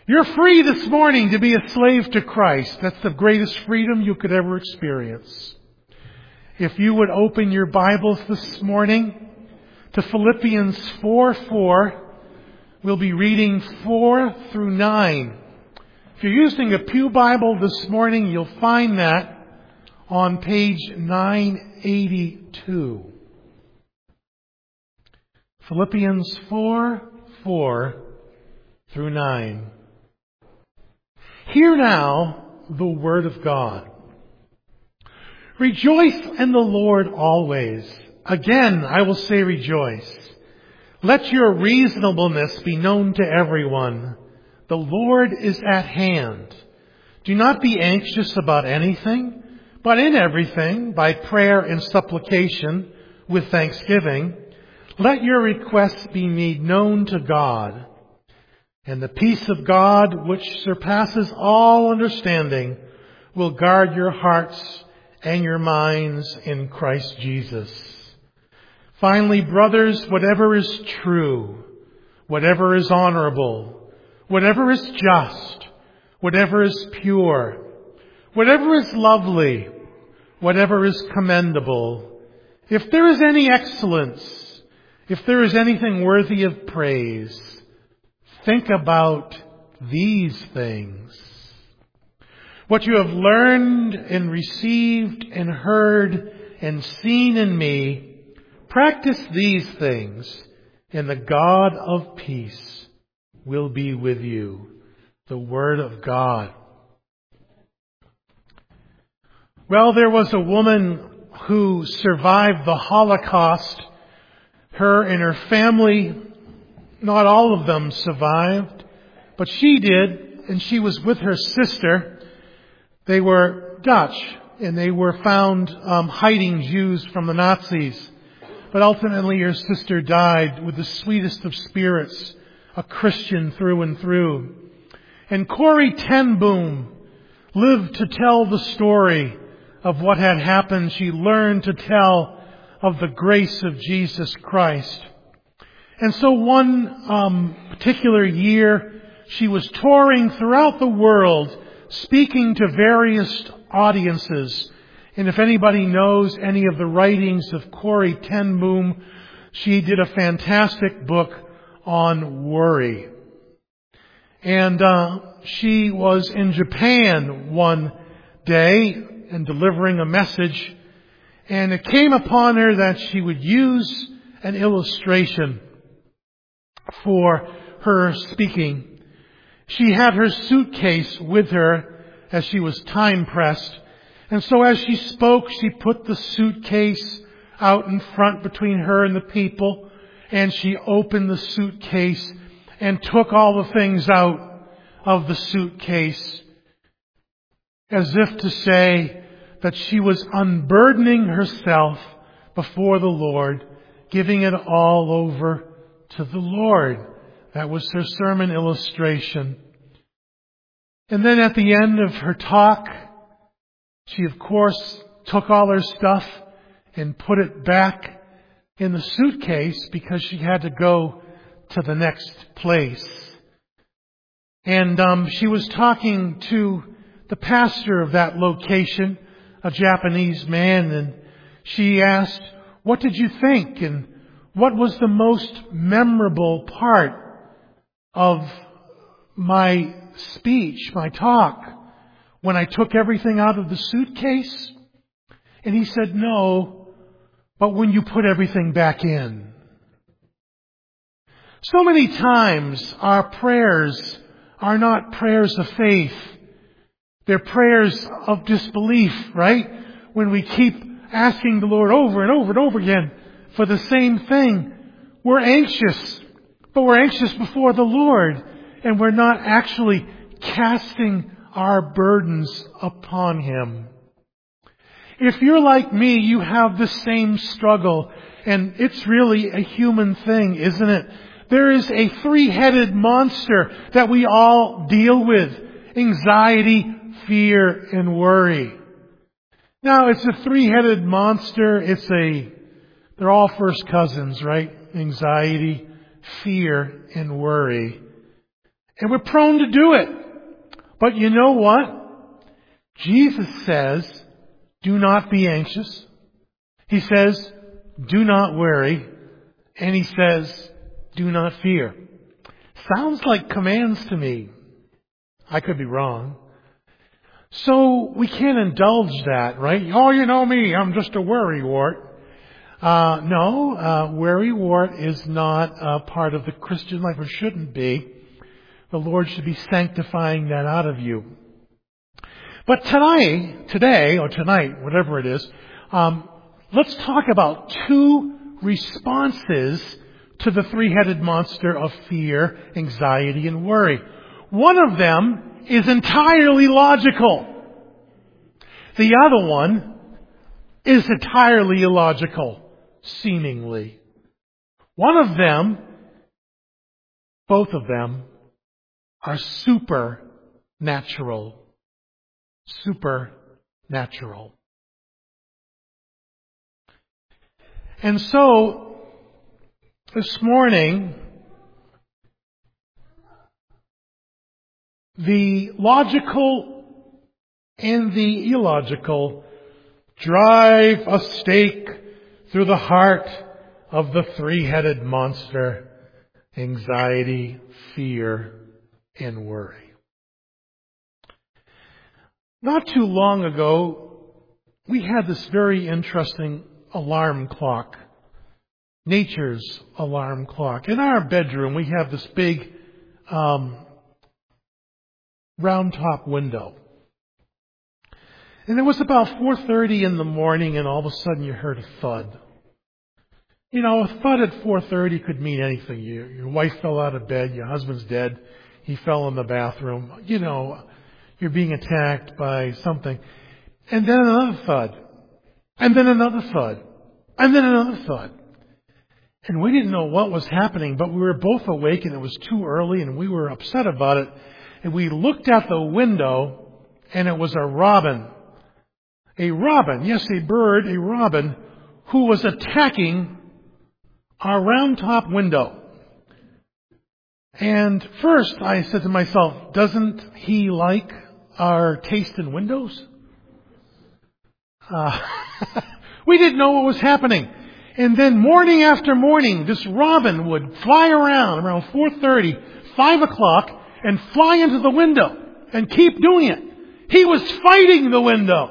You're free this morning to be a slave to Christ. That's the greatest freedom you could ever experience. If you would open your Bibles this morning to Philippians 4:4, we'll be reading 4 through 9. If you're using a Pew Bible this morning, you'll find that on page 982. Philippians 4:4 through 9. Hear now the word of God. Rejoice in the Lord always. Again, I will say rejoice. Let your reasonableness be known to everyone. The Lord is at hand. Do not be anxious about anything, but in everything, by prayer and supplication, with thanksgiving, let your requests be made known to God. And the peace of God, which surpasses all understanding, will guard your hearts and your minds in Christ Jesus. Finally, brothers, whatever is true, whatever is honorable, whatever is just, whatever is pure, whatever is lovely, whatever is commendable, if there is any excellence, if there is anything worthy of praise, think about these things. What you have learned and received and heard and seen in me, practice these things, and the God of peace will be with you. The Word of God. Well, there was a woman who survived the Holocaust. Her and her family, not all of them survived, but she did, and she was with her sister. They were Dutch, and they were found hiding Jews from the Nazis. But ultimately her sister died with the sweetest of spirits, a Christian through and through. And Corrie ten Boom lived to tell the story of what had happened. She learned to tell of the grace of Jesus Christ. And so one particular year, she was touring throughout the world, speaking to various audiences. And if anybody knows any of the writings of Corrie ten Boom, she did a fantastic book on worry. And she was in Japan one day and delivering a message. And it came upon her that she would use an illustration for her speaking. She had her suitcase with her as she was time pressed. And so as she spoke, she put the suitcase out in front between her and the people. And she opened the suitcase and took all the things out of the suitcase, as if to say that she was unburdening herself before the Lord, giving it all over to the Lord. That was her sermon illustration. And then at the end of her talk, she of course took all her stuff and put it back in the suitcase because she had to go to the next place. And she was talking to the pastor of that location, a Japanese man, and she asked, "What did you think? And what was the most memorable part of my speech, my talk, when I took everything out of the suitcase?" And he said, "No, but when you put everything back in." So many times our prayers are not prayers of faith. They're prayers of disbelief, right? When we keep asking the Lord over and over and over again for the same thing, we're anxious. But we're anxious before the Lord, and we're not actually casting our burdens upon Him. If you're like me, you have the same struggle, and it's really a human thing, isn't it? There is a three-headed monster that we all deal with: anxiety, fear, and worry. Now, it's a three-headed monster. They're all first cousins, right? Anxiety, fear, and worry. And we're prone to do it. But you know what? Jesus says, do not be anxious. He says, do not worry. And He says, do not fear. Sounds like commands to me. I could be wrong. So we can't indulge that, right? Oh, you know me, I'm just a worrywart. No, worrywart is not a part of the Christian life, or shouldn't be. The Lord should be sanctifying that out of you. But today, or tonight, whatever it is, let's talk about two responses to the three-headed monster of fear, anxiety, and worry. One of them is entirely logical. The other one is entirely illogical, seemingly. Both of them are supernatural. Supernatural. And so, this morning, the logical and the illogical drive a stake through the heart of the three-headed monster, anxiety, fear, and worry. Not too long ago, we had this very interesting alarm clock, nature's alarm clock. In our bedroom, we have this big round top window. And it was about 4:30 in the morning, and all of a sudden you heard a thud. You know, a thud at 4:30 could mean anything. Your wife fell out of bed, your husband's dead, he fell in the bathroom. You know, you're being attacked by something. And then another thud. And then another thud. And then another thud. And we didn't know what was happening, but we were both awake and it was too early and we were upset about it. And we looked out the window and it was a robin. A robin, yes, a bird, a robin, who was attacking our round top window. And first I said to myself, doesn't he like our taste in windows? We didn't know what was happening. And then morning after morning, this robin would fly around 4:30, 5 o'clock, and fly into the window and keep doing it. He was fighting the window.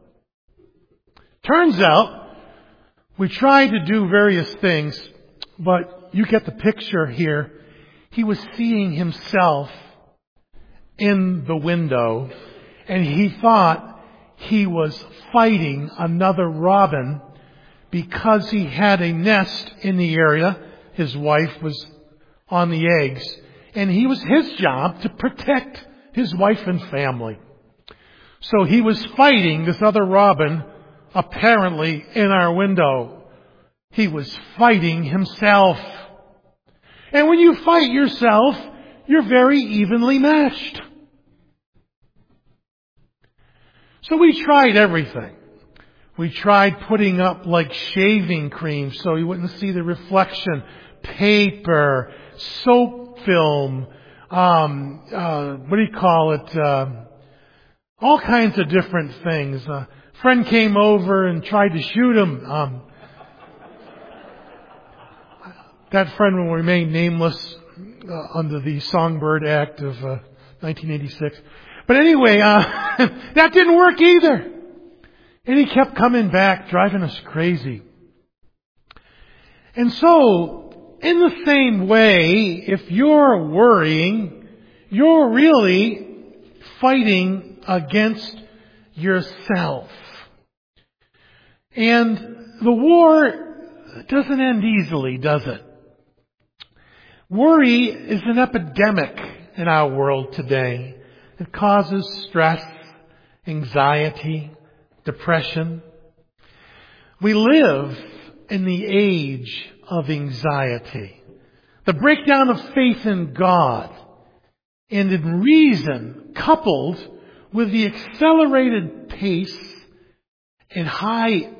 Turns out, we tried to do various things, but you get the picture here. He was seeing himself in the window, and he thought he was fighting another robin because he had a nest in the area. His wife was on the eggs, and it was his job to protect his wife and family. So he was fighting this other robin, apparently in our window. He was fighting himself. And when you fight yourself, you're very evenly matched. So we tried everything. We tried putting up like shaving cream so you wouldn't see the reflection, paper, soap film, all kinds of different things. A friend came over and tried to shoot him. That friend will remain nameless under the Songbird Act of 1986. But anyway, that didn't work either. And he kept coming back, driving us crazy. And so, in the same way, if you're worrying, you're really fighting against yourself. And the war doesn't end easily, does it? Worry is an epidemic in our world today. It causes stress, anxiety, depression. We live in the age of anxiety. The breakdown of faith in God and in reason, coupled with the accelerated pace and high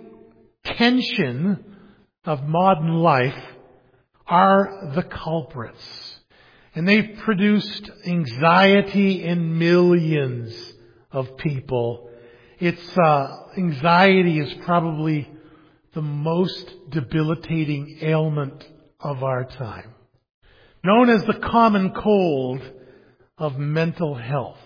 tension of modern life, are the culprits. And they've produced anxiety in millions of people. Anxiety is probably the most debilitating ailment of our time, known as the common cold of mental health.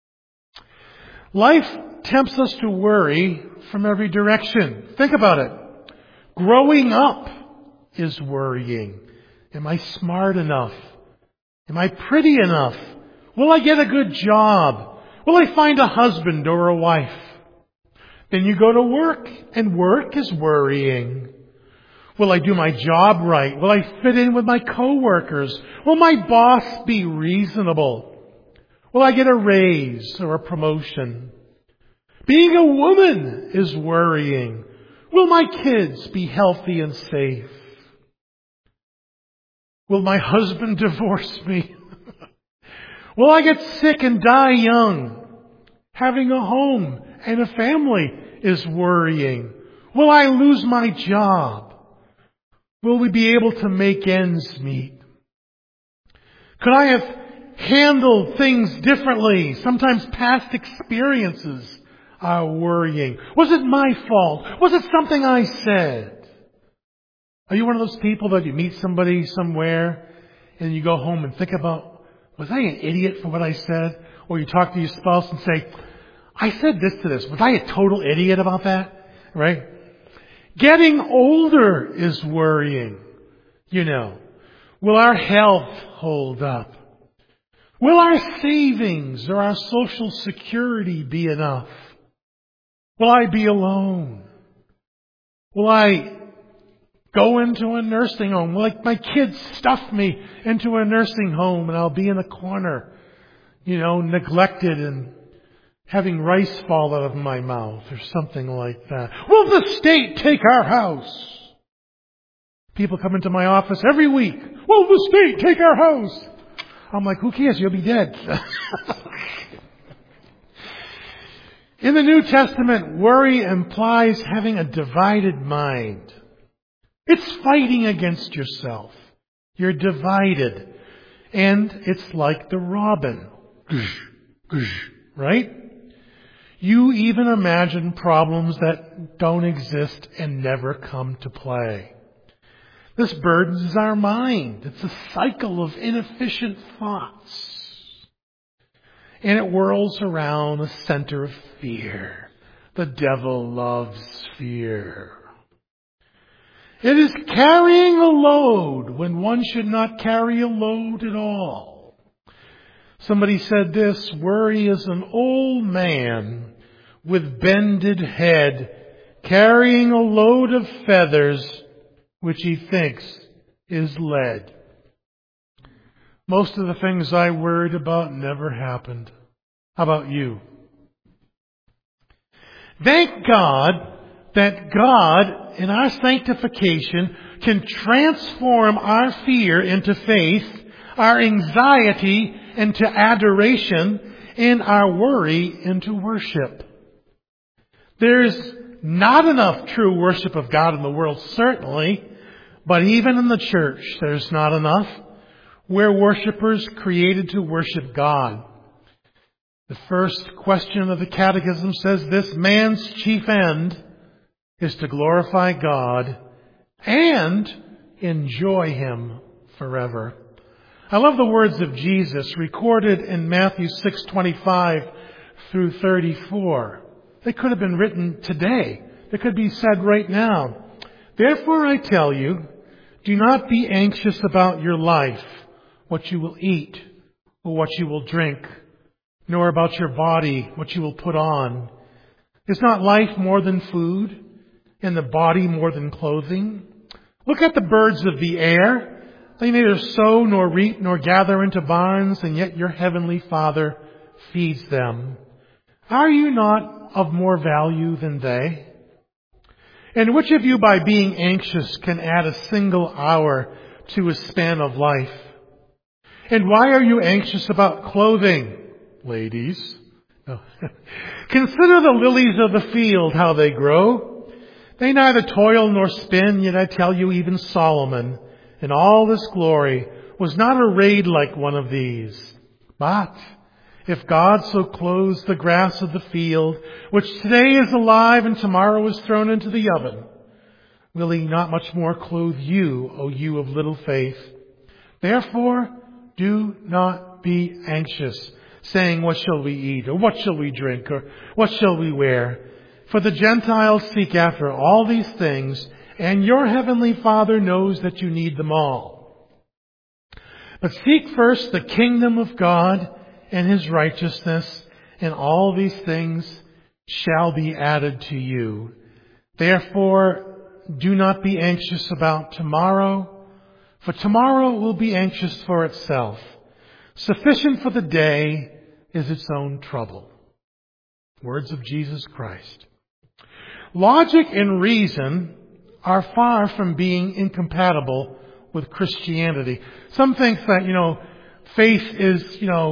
Life tempts us to worry from every direction. Think about it. Growing up is worrying. Am I smart enough? Am I pretty enough? Will I get a good job? Will I find a husband or a wife? Then you go to work, and work is worrying. Will I do my job right? Will I fit in with my coworkers? Will my boss be reasonable? Will I get a raise or a promotion? Being a woman is worrying. Will my kids be healthy and safe? Will my husband divorce me? Will I get sick and die young? Having a home and a family is worrying. Will I lose my job? Will we be able to make ends meet? Could I have handled things differently? Sometimes past experiences are worrying. Was it my fault? Was it something I said? Are you one of those people that you meet somebody somewhere and you go home and think about, was I an idiot for what I said? Or you talk to your spouse and say, I said this to this. Was I a total idiot about that? Right? Getting older is worrying. Will our health hold up? Will our savings or our social security be enough? Will I be alone? Will I go into a nursing home? Will my kids stuff me into a nursing home and I'll be in a corner, neglected and having rice fall out of my mouth or something like that? Will the state take our house? People come into my office every week. Will the state take our house? I'm like, who cares? You'll be dead. In the New Testament, worry implies having a divided mind. It's fighting against yourself. You're divided. And it's like the robin. Right? You even imagine problems that don't exist and never come to play. This burdens our mind. It's a cycle of inefficient thoughts. And it whirls around a center of fear. The devil loves fear. It is carrying a load when one should not carry a load at all. Somebody said this: worry is an old man with bended head, carrying a load of feathers which he thinks is lead. Most of the things I worried about never happened. How about you? Thank God that God, in our sanctification, can transform our fear into faith, our anxiety into adoration, and our worry into worship. There's not enough true worship of God in the world, certainly, but even in the church, there's not enough. We're worshipers created to worship God. The first question of the Catechism says this: man's chief end is to glorify God and enjoy Him forever. I love the words of Jesus recorded in Matthew 6:25 through 34. They could have been written today. They could be said right now. Therefore I tell you, do not be anxious about your life, what you will eat or what you will drink, nor about your body, what you will put on. Is not life more than food, and the body more than clothing? Look at the birds of the air. They neither sow nor reap nor gather into barns, and yet your heavenly Father feeds them. Are you not of more value than they? And which of you, by being anxious, can add a single hour to his span of life? And why are you anxious about clothing, ladies? No. Consider the lilies of the field, how they grow. They neither toil nor spin, yet I tell you, even Solomon, in all his glory, was not arrayed like one of these. But if God so clothes the grass of the field, which today is alive and tomorrow is thrown into the oven, will He not much more clothe you, O you of little faith? Therefore, do not be anxious, saying, what shall we eat? Or what shall we drink? Or what shall we wear? For the Gentiles seek after all these things, and your heavenly Father knows that you need them all. But seek first the kingdom of God and His righteousness, and all these things shall be added to you. Therefore, do not be anxious about tomorrow, for tomorrow will be anxious for itself. Sufficient for the day is its own trouble. Words of Jesus Christ. Logic and reason are far from being incompatible with Christianity. Some think that, faith is,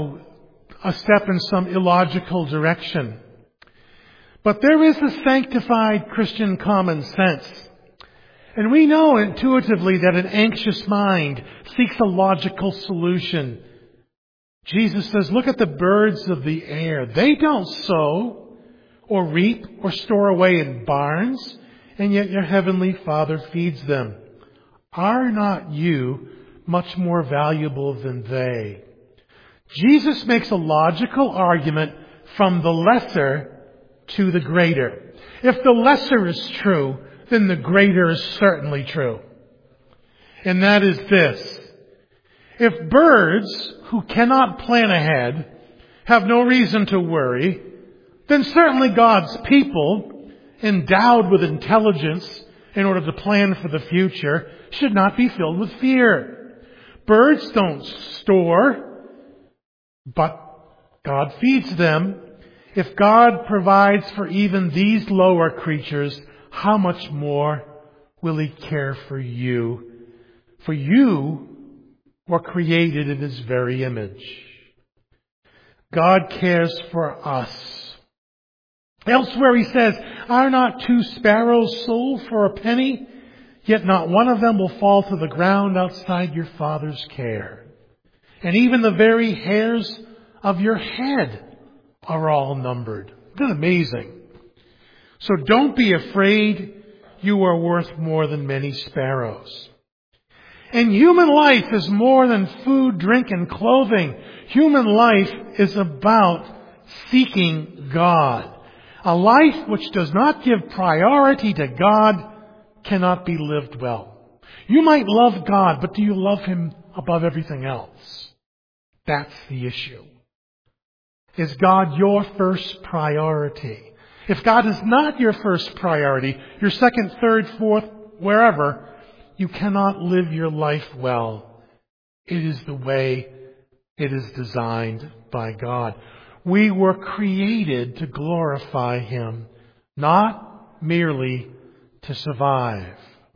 a step in some illogical direction. But there is a sanctified Christian common sense. And we know intuitively that an anxious mind seeks a logical solution. Jesus says, look at the birds of the air. They don't sow or reap or store away in barns, and yet your heavenly Father feeds them. Are not you much more valuable than they? Jesus makes a logical argument from the lesser to the greater. If the lesser is true, then the greater is certainly true. And that is this. If birds who cannot plan ahead have no reason to worry, then certainly God's people, endowed with intelligence in order to plan for the future, should not be filled with fear. Birds don't store, but God feeds them. If God provides for even these lower creatures, how much more will He care for you? For you were created in His very image. God cares for us. Elsewhere He says, are not 2 sparrows sold for a penny? Yet not one of them will fall to the ground outside your Father's care. And even the very hairs of your head are all numbered. Isn't that amazing? So don't be afraid. You are worth more than many sparrows. And human life is more than food, drink, and clothing. Human life is about seeking God. A life which does not give priority to God cannot be lived well. You might love God, but do you love Him above everything else? That's the issue. Is God your first priority? If God is not your first priority, your second, third, fourth, wherever, you cannot live your life well. It is the way it is designed by God. We were created to glorify Him, not merely to survive.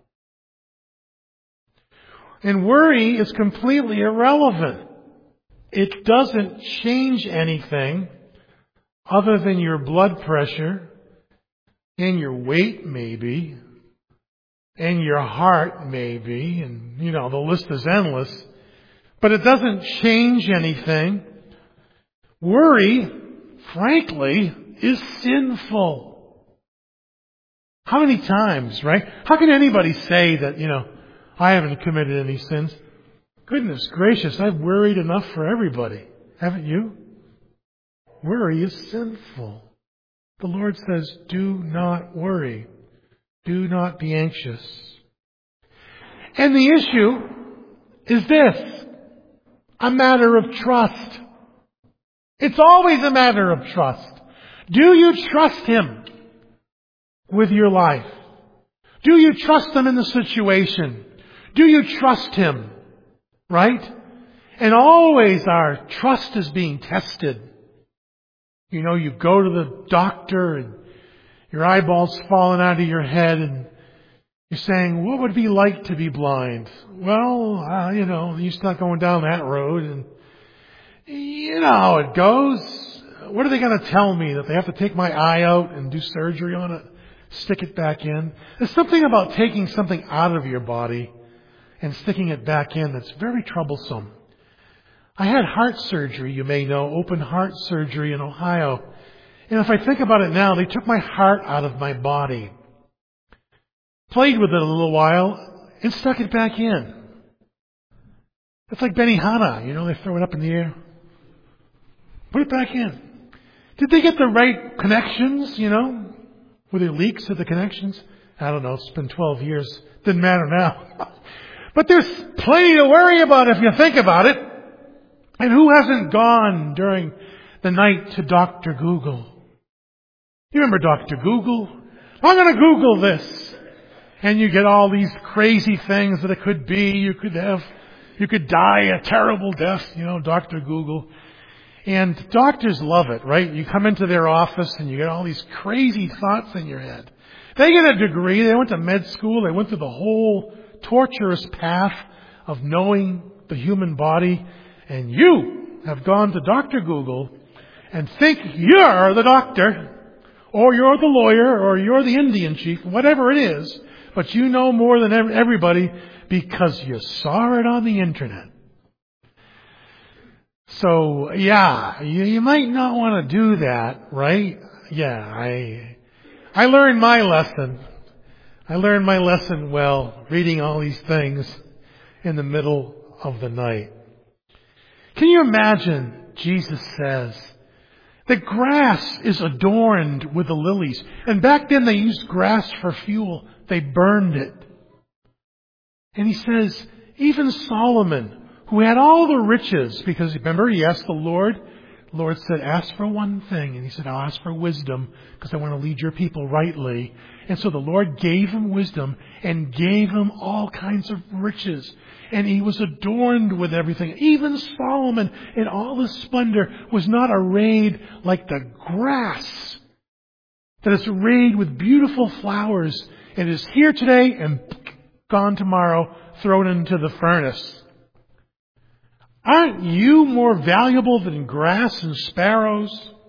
And worry is completely irrelevant. It doesn't change anything other than your blood pressure and your weight maybe and your heart maybe, and the list is endless. But it doesn't change anything. Worry, frankly, is sinful. How many times, right? How can anybody say that, I haven't committed any sins? Goodness gracious, I've worried enough for everybody. Haven't you? Worry is sinful. The Lord says, do not worry. Do not be anxious. And the issue is this: a matter of trust. It's always a matter of trust. Do you trust Him with your life? Do you trust Him in the situation? Do you trust Him? Right? And always our trust is being tested. You go to the doctor and your eyeball's falling out of your head and you're saying, what would it be like to be blind? Well, you start going down that road and you know how it goes. What are they going to tell me? That they have to take my eye out and do surgery on it? Stick it back in? There's something about taking something out of your body and sticking it back in that's very troublesome. I had heart surgery, you may know, open heart surgery in Ohio. And if I think about it now, they took my heart out of my body, played with it a little while, and stuck it back in. It's like Benihana, they throw it up in the air. Put it back in. Did they get the right connections, Were there leaks at the connections? I don't know, it's been 12 years. Didn't matter now. But there's plenty to worry about if you think about it. And who hasn't gone during the night to Dr. Google? You remember Dr. Google? I'm going to Google this. And you get all these crazy things that it could be. You could die a terrible death, Dr. Google. And doctors love it, right? You come into their office and you get all these crazy thoughts in your head. They get a degree. They went to med school. They went through the whole torturous path of knowing the human body. And you have gone to Dr. Google and think you're the doctor, or you're the lawyer, or you're the Indian chief, whatever it is. But you know more than everybody because you saw it on the internet. So, you might not want to do that, right? I learned my lesson. Reading all these things in the middle of the night. Can you imagine, Jesus says, the grass is adorned with the lilies. And back then they used grass for fuel. They burned it. And he says, even Solomon, who had all the riches, because remember, he asked the Lord. The Lord said, ask for one thing. And he said, I'll ask for wisdom because I want to lead your people rightly. And so the Lord gave him wisdom and gave him all kinds of riches. And he was adorned with everything. Even Solomon, in all his splendor, was not arrayed like the grass that is arrayed with beautiful flowers and is here today and gone tomorrow, thrown into the furnace. Aren't you more valuable than grass and sparrows?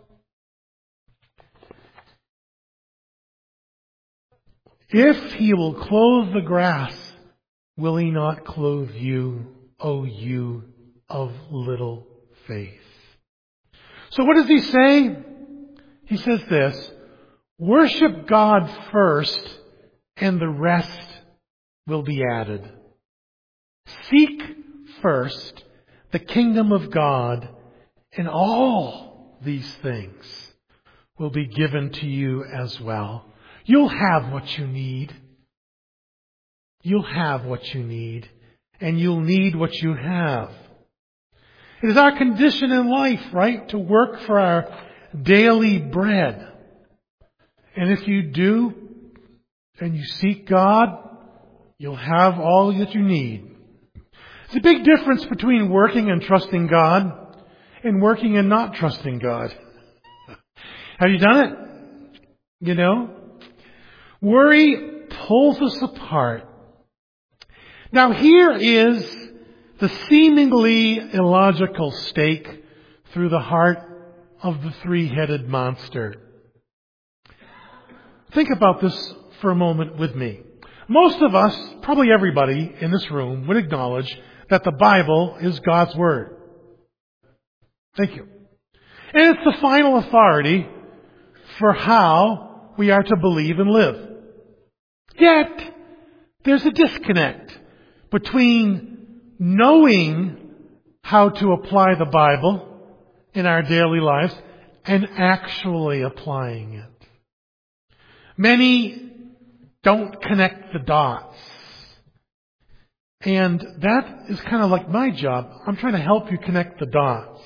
If he will clothe the grass, will he not clothe you, O you of little faith? So what does he say? He says this, worship God first and the rest will be added. Seek first the kingdom of God, and all these things will be given to you as well. You'll have what you need. You'll have what you need, and you'll need what you have. It is our condition in life, right, to work for our daily bread. And if you do, and you seek God, you'll have all that you need. There's a big difference between working and trusting God and working and not trusting God. Have you done it? Worry pulls us apart. Now here is the seemingly illogical stake through the heart of the three-headed monster. Think about this for a moment with me. Most of us, probably everybody in this room, would acknowledge that the Bible is God's Word. Thank you. And it's the final authority for how we are to believe and live. Yet, there's a disconnect between knowing how to apply the Bible in our daily lives and actually applying it. Many don't connect the dots. And that is kind of like my job. I'm trying to help you connect the dots.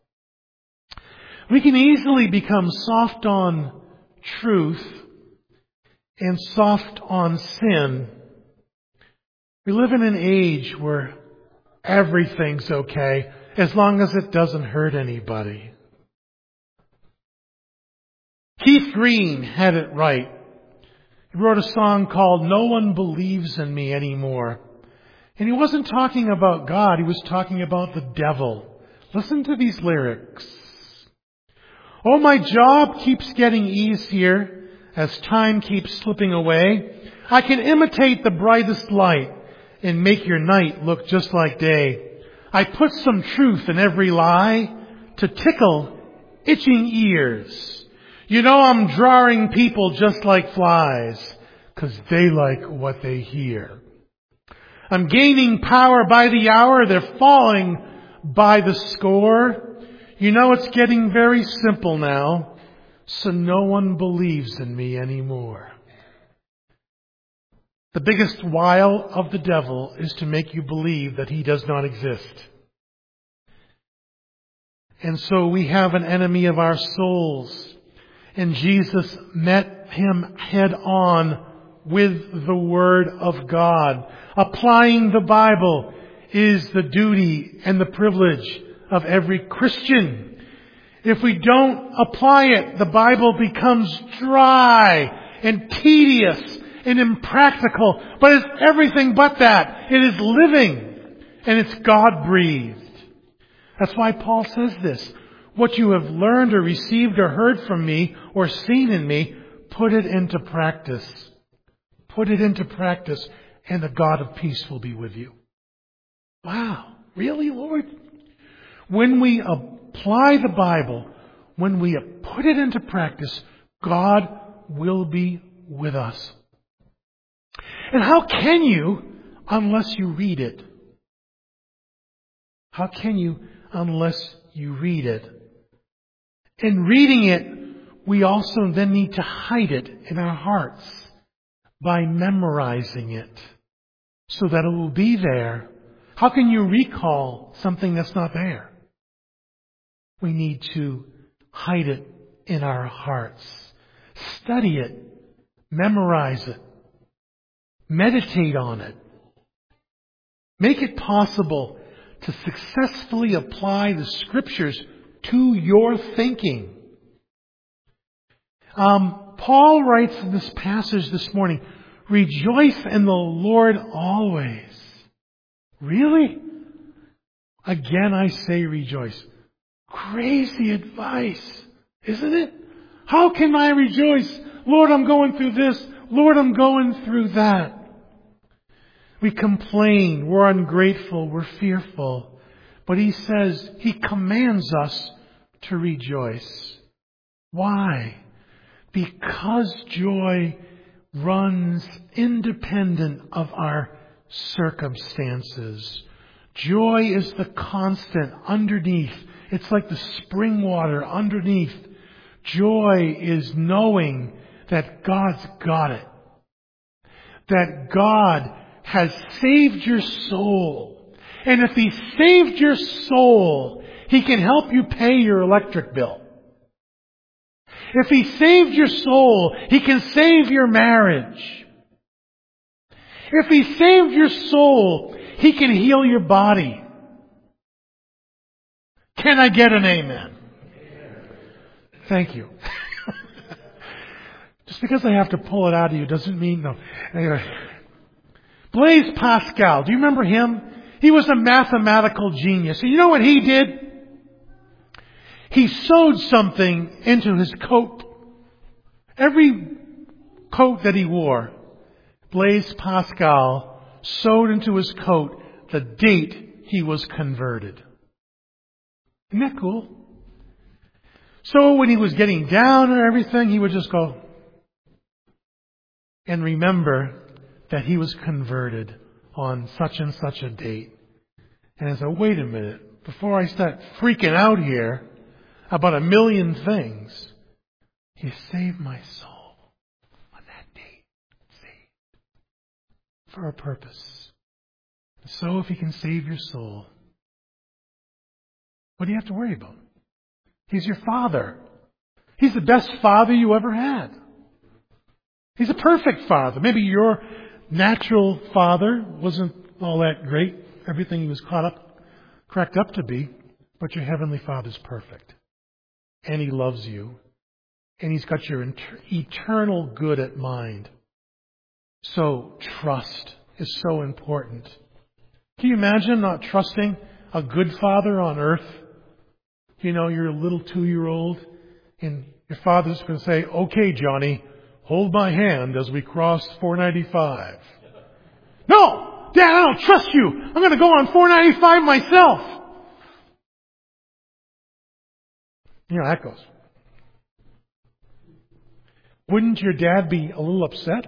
We can easily become soft on truth and soft on sin. We live in an age where everything's okay as long as it doesn't hurt anybody. Keith Green had it right. He wrote a song called No One Believes in Me Anymore. And he wasn't talking about God, he was talking about the devil. Listen to these lyrics. Oh, my job keeps getting easier as time keeps slipping away. I can imitate the brightest light and make your night look just like day. I put some truth in every lie to tickle itching ears. You know I'm drawing people just like flies, 'cause they like what they hear. I'm gaining power by the hour. They're falling by the score. You know it's getting very simple now, so no one believes in me anymore. The biggest wile of the devil is to make you believe that he does not exist. And so we have an enemy of our souls. And Jesus met him head on with the Word of God. Applying the Bible is the duty and the privilege of every Christian. If we don't apply it, the Bible becomes dry and tedious and impractical. But it's everything but that. It is living and it's God-breathed. That's why Paul says this. What you have learned or received or heard from me or seen in me, put it into practice. Put it into practice, and the God of peace will be with you. Wow. Really, Lord? When we apply the Bible, when we put it into practice, God will be with us. And how can you unless you read it? How can you unless you read it? In reading it, we also then need to hide it in our hearts by memorizing it so that it will be there. How can you recall something that's not there? We need to hide it in our hearts. Study it. Memorize it. Meditate on it. Make it possible to successfully apply the Scriptures to your thinking. Paul writes in this passage this morning, rejoice in the Lord always. Really? Again, I say rejoice. Crazy advice, isn't it? How can I rejoice? Lord, I'm going through this. Lord, I'm going through that. We complain, we're ungrateful, we're fearful. But he says, he commands us to rejoice. Why? Because joy runs independent of our circumstances. Joy is the constant underneath. It's like the spring water underneath. Joy is knowing that God's got it. That God has saved your soul. And if He saved your soul, He can help you pay your electric bill. If He saved your soul, He can save your marriage. If He saved your soul, He can heal your body. Can I get an amen? Thank you. Just because I have to pull it out of you doesn't mean no. Anyway. Blaise Pascal, do you remember him? He was a mathematical genius. And you know what he did? He sewed something into his coat. Every coat that he wore, Blaise Pascal sewed into his coat the date he was converted. Isn't that cool? So when he was getting down and everything, he would just go and remember that he was converted on such and such a date. And I said, wait a minute, before I start freaking out here about a million things, He saved my soul on that date. Saved. For a purpose. So if He can save your soul, what do you have to worry about? He's your Father. He's the best Father you ever had. He's a perfect Father. Maybe your natural father wasn't all that great, everything he was cracked up to be, but your Heavenly Father's perfect. And He loves you. And He's got your eternal good at mind. So trust is so important. Can you imagine not trusting a good father on earth? You know, you're a little 2-year-old and your father's going to say, okay, Johnny, hold my hand as we cross 495. No! Dad, I don't trust you. I'm going to go on $4.95 myself. You know how that goes. Wouldn't your dad be a little upset?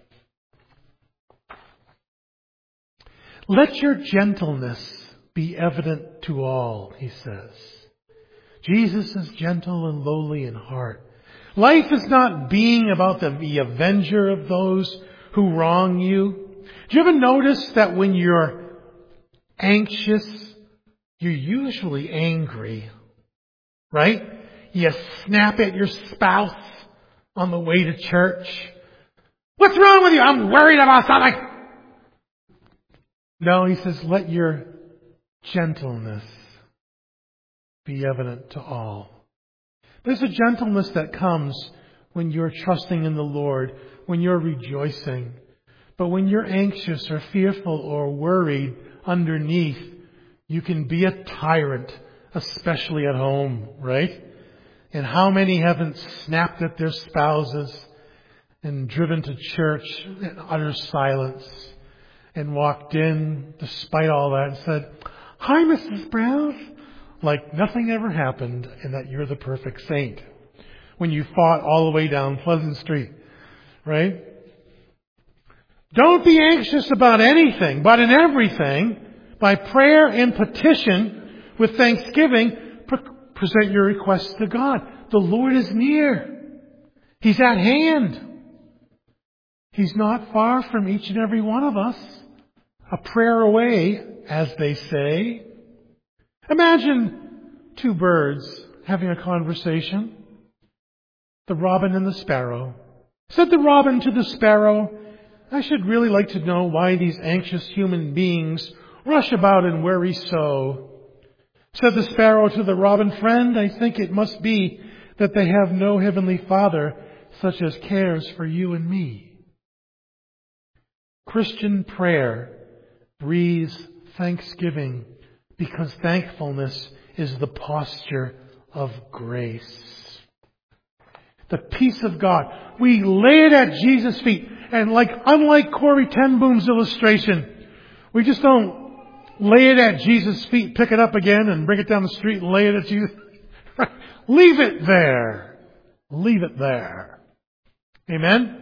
Let your gentleness be evident to all, he says. Jesus is gentle and lowly in heart. Life is not being about the avenger of those who wrong you. Do you ever notice that when you're anxious, you're usually angry, right? You snap at your spouse on the way to church. What's wrong with you? I'm worried about something. No, he says, let your gentleness be evident to all. There's a gentleness that comes when you're trusting in the Lord, when you're rejoicing. But when you're anxious or fearful or worried underneath, you can be a tyrant, especially at home, right? And how many haven't snapped at their spouses and driven to church in utter silence and walked in despite all that and said, "Hi, Mrs. Brown," like nothing ever happened and that you're the perfect saint when you fought all the way down Pleasant Street, right? Don't be anxious about anything, but in everything, by prayer and petition, with thanksgiving, present your requests to God. The Lord is near. He's at hand. He's not far from each and every one of us. A prayer away, as they say. Imagine two birds having a conversation. The robin and the sparrow. Said the robin to the sparrow, "I should really like to know why these anxious human beings rush about and worry so." Said the sparrow to the robin, "Friend, I think it must be that they have no heavenly Father such as cares for you and me." Christian prayer breathes thanksgiving because thankfulness is the posture of grace. The peace of God. We lay it at Jesus' feet. And unlike Corrie ten Boom's illustration, we just don't lay it at Jesus' feet, pick it up again and bring it down the street and lay it at Jesus. Leave it there. Leave it there. Amen?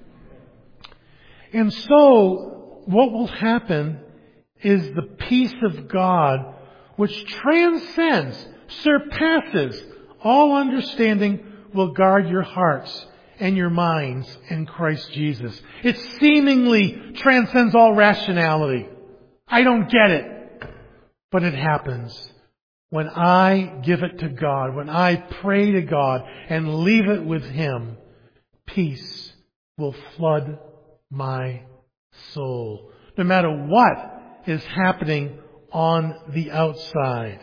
And so, what will happen is the peace of God, which transcends, surpasses all understanding, will guard your hearts and your minds in Christ Jesus. It seemingly transcends all rationality. I don't get it. But it happens. When I give it to God, when I pray to God and leave it with Him, peace will flood my soul. No matter what is happening on the outside.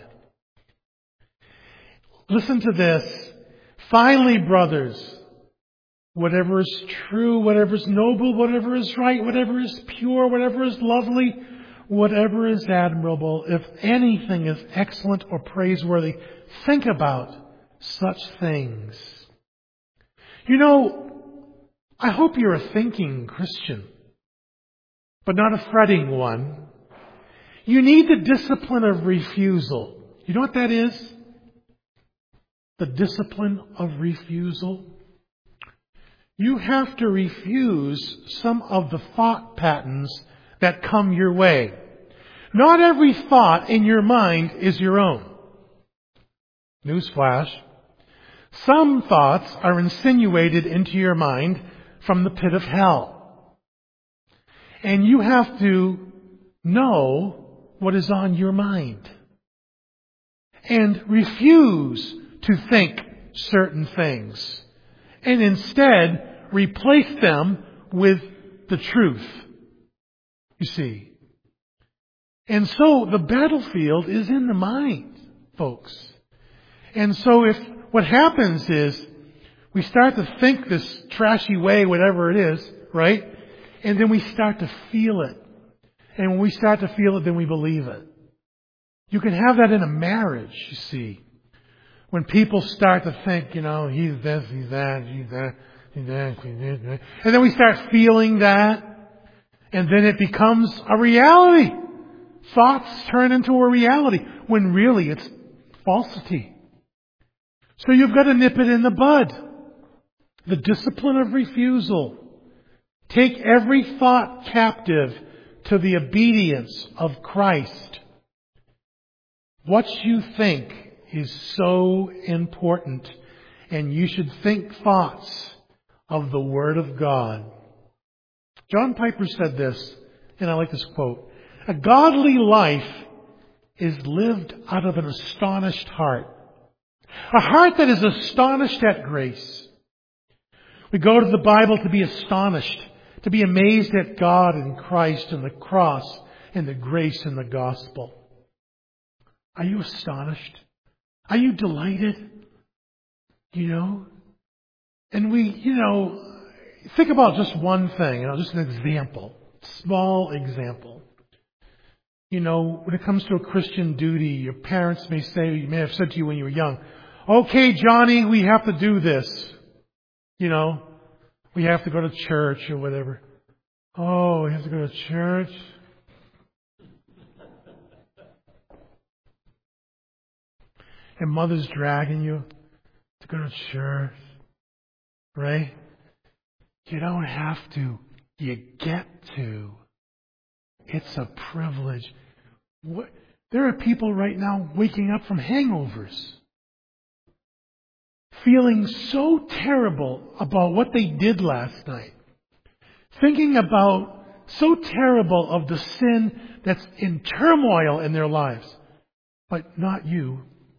Listen to this. Finally, brothers, whatever is true, whatever is noble, whatever is right, whatever is pure, whatever is lovely, whatever is admirable, if anything is excellent or praiseworthy, think about such things. You know, I hope you're a thinking Christian, but not a fretting one. You need the discipline of refusal. You know what that is? The discipline of refusal. You have to refuse some of the thought patterns that come your way. Not every thought in your mind is your own. Newsflash. Some thoughts are insinuated into your mind from the pit of hell. And you have to know what is on your mind. And refuse to think certain things. And instead, replace them with the truth. You see. And so the battlefield is in the mind, folks. And so what happens is we start to think this trashy way, whatever it is, right? And then we start to feel it. And when we start to feel it, then we believe it. You can have that in a marriage, you see. When people start to think, he's this, he's that, he's that, he's that, he's that. And then we start feeling that. And then it becomes a reality. Thoughts turn into a reality when really it's falsity. So you've got to nip it in the bud. The discipline of refusal. Take every thought captive to the obedience of Christ. What you think is so important, and you should think thoughts of the Word of God. John Piper said this, and I like this quote. A godly life is lived out of an astonished heart. A heart that is astonished at grace. We go to the Bible to be astonished, to be amazed at God and Christ and the cross and the grace and the gospel. Are you astonished? Are you delighted? And think about just one thing, just an example, small example. When it comes to a Christian duty, your parents may have said to you when you were young, okay, Johnny, we have to do this. We have to go to church or whatever. Oh, we have to go to church? And mother's dragging you to go to church, right? You don't have to. You get to. It's a privilege. There are people right now waking up from hangovers, feeling so terrible about what they did last night, thinking about so terrible of the sin that's in turmoil in their lives. But not you.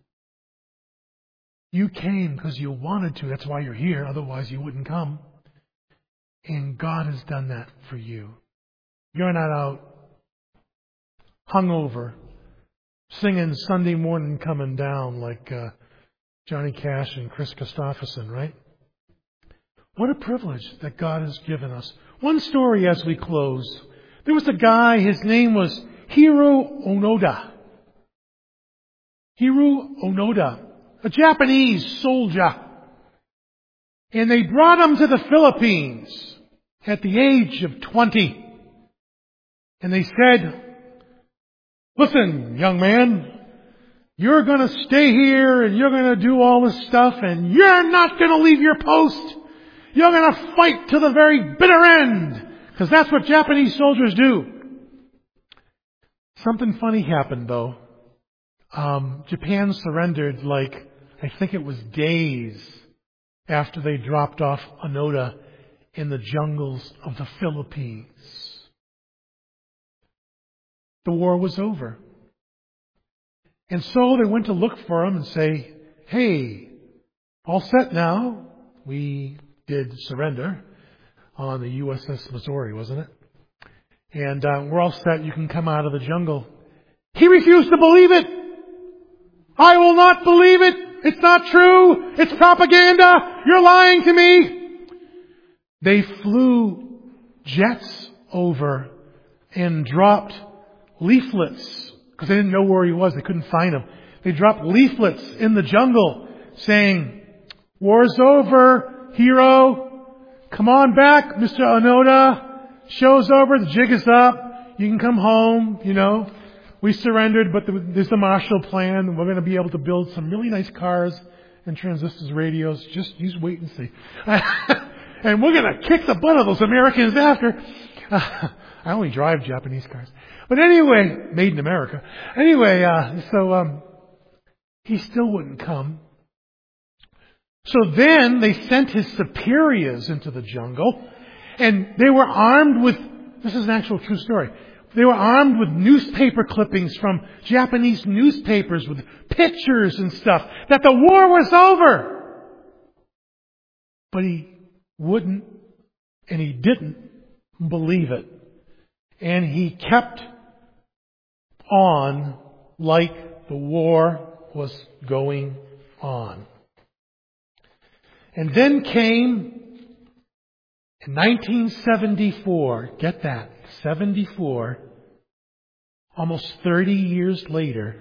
You came because you wanted to. That's why you're here. Otherwise you wouldn't come. And God has done that for you. You're not out hungover, singing Sunday Morning Coming Down like Johnny Cash and Chris Christopherson, right? What a privilege that God has given us. One story as we close. There was a guy, his name was Hiro Onoda. Hiro Onoda, a Japanese soldier. And they brought him to the Philippines at the age of 20. And they said, listen, young man, you're going to stay here and you're going to do all this stuff and you're not going to leave your post. You're going to fight to the very bitter end, because that's what Japanese soldiers do. Something funny happened though. Japan surrendered I think it was days after they dropped off Onoda in the jungles of the Philippines. The war was over. And so they went to look for him and say, hey, all set now. We did surrender on the USS Missouri, wasn't it? And we're all set. You can come out of the jungle. He refused to believe it. I will not believe it. It's not true. It's propaganda. You're lying to me. They flew jets over and dropped leaflets, because they didn't know where he was. They couldn't find him. They dropped leaflets in the jungle saying, war's over, hero. Come on back, Mr. Onoda. Show's over. The jig is up. You can come home, We surrendered, but there's the Marshall Plan. We're going to be able to build some really nice cars and transistors, radios. Just wait and see. And we're going to kick the butt of those Americans after. I only drive Japanese cars. But anyway, made in America. Anyway, so he still wouldn't come. So then they sent his superiors into the jungle, and they were armed with, this is an actual true story, they were armed with newspaper clippings from Japanese newspapers with pictures and stuff that the war was over. But he wouldn't, and he didn't believe it. And he kept on like the war was going on. And then came in 1974, get that, 74, almost 30 years later,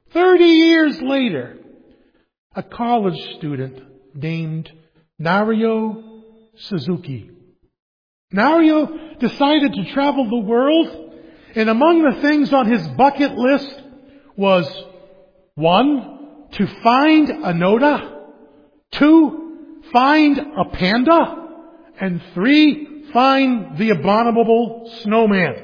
a college student named Nario Suzuki. Nario decided to travel the world, and among the things on his bucket list was 1, to find Anoda, 2, find a panda, and 3, find the abominable snowman.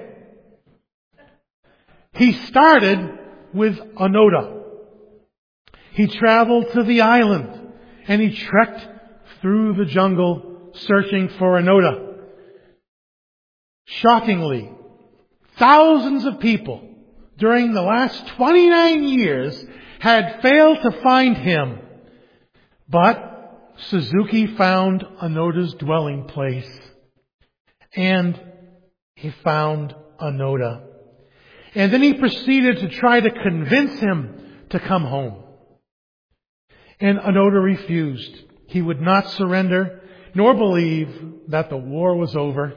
He started with Anoda. He traveled to the island and he trekked through the jungle searching for Anoda. Shockingly, thousands of people during the last 29 years had failed to find him. But Suzuki found Anoda's dwelling place, and he found Anoda. And then he proceeded to try to convince him to come home. And Anoda refused. He would not surrender, nor believe that the war was over,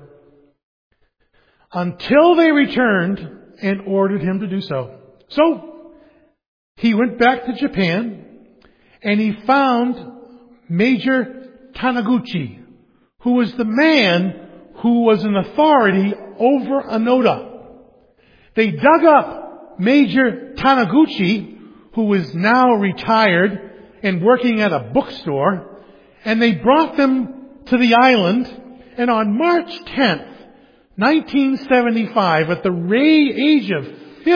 until they returned and ordered him to do so. So, he went back to Japan, and he found Major Taniguchi, who was the man who was an authority over Anoda. They dug up Major Taniguchi, who is now retired and working at a bookstore, and they brought them to the island, and on March 10th, 1975, at the age of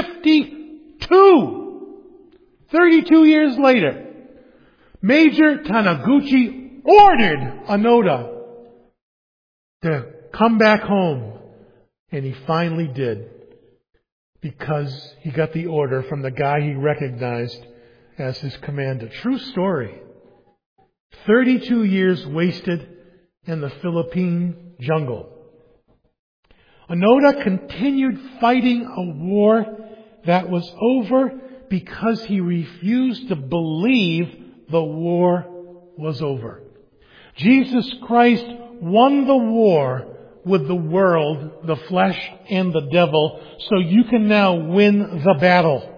52, 32 years later, Major Taniguchi ordered Anoda to come back home, and he finally did, because he got the order from the guy he recognized as his commander. True story. 32 years wasted in the Philippine jungle. Anoda continued fighting a war that was over because he refused to believe the war was over. Jesus Christ won the war with the world, the flesh, and the devil, so you can now win the battle.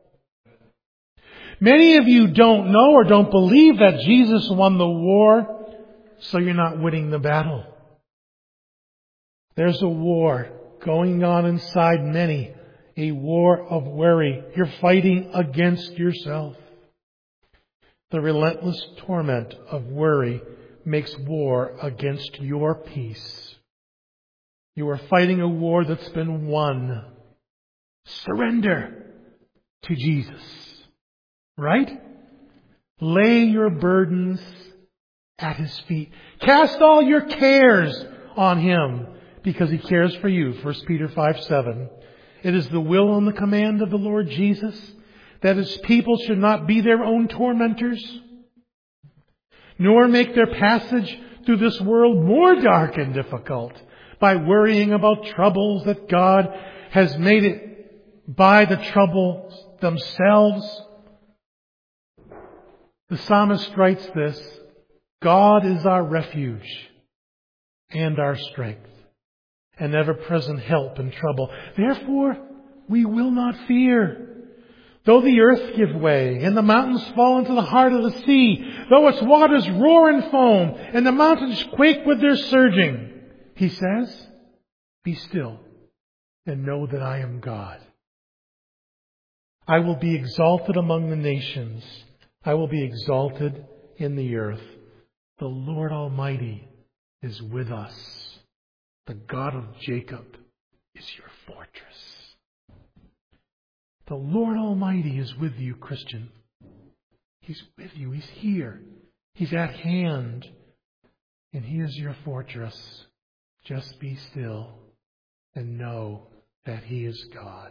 Many of you don't know or don't believe that Jesus won the war, so you're not winning the battle. There's a war going on inside many, a war of worry. You're fighting against yourself. The relentless torment of worry makes war against your peace. You are fighting a war that's been won. Surrender to Jesus. Right? Lay your burdens at His feet. Cast all your cares on Him because He cares for you. 1 Peter 5:7. It is the will and the command of the Lord Jesus that His people should not be their own tormentors, nor make their passage through this world more dark and difficult by worrying about troubles that God has made it by the troubles themselves. The psalmist writes this: God is our refuge and our strength, an ever-present help in trouble. Therefore, we will not fear. Though the earth give way, and the mountains fall into the heart of the sea, though its waters roar and foam, and the mountains quake with their surging, He says, be still and know that I am God. I will be exalted among the nations. I will be exalted in the earth. The Lord Almighty is with us. The God of Jacob is your fortress. The Lord Almighty is with you, Christian. He's with you. He's here. He's at hand. And He is your fortress. Just be still and know that He is God.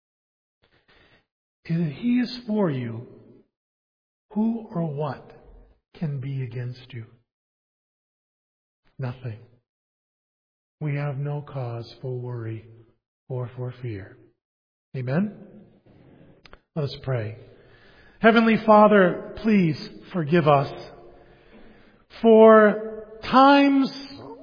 If He is for you, who or what can be against you? Nothing. We have no cause for worry or for fear. Amen? Let us pray. Heavenly Father, please forgive us for times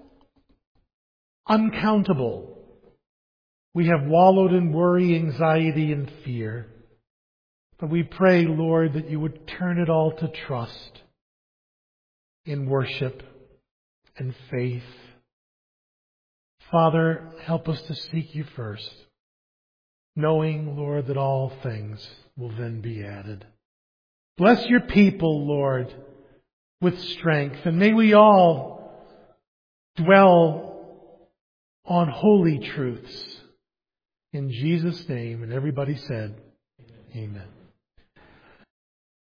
uncountable. We have wallowed in worry, anxiety, and fear. But we pray, Lord, that You would turn it all to trust in worship and faith. Father, help us to seek you first, knowing, Lord, that all things will then be added. Bless your people, Lord, with strength, and may we all dwell on holy truths. In Jesus' name, and everybody said, Amen.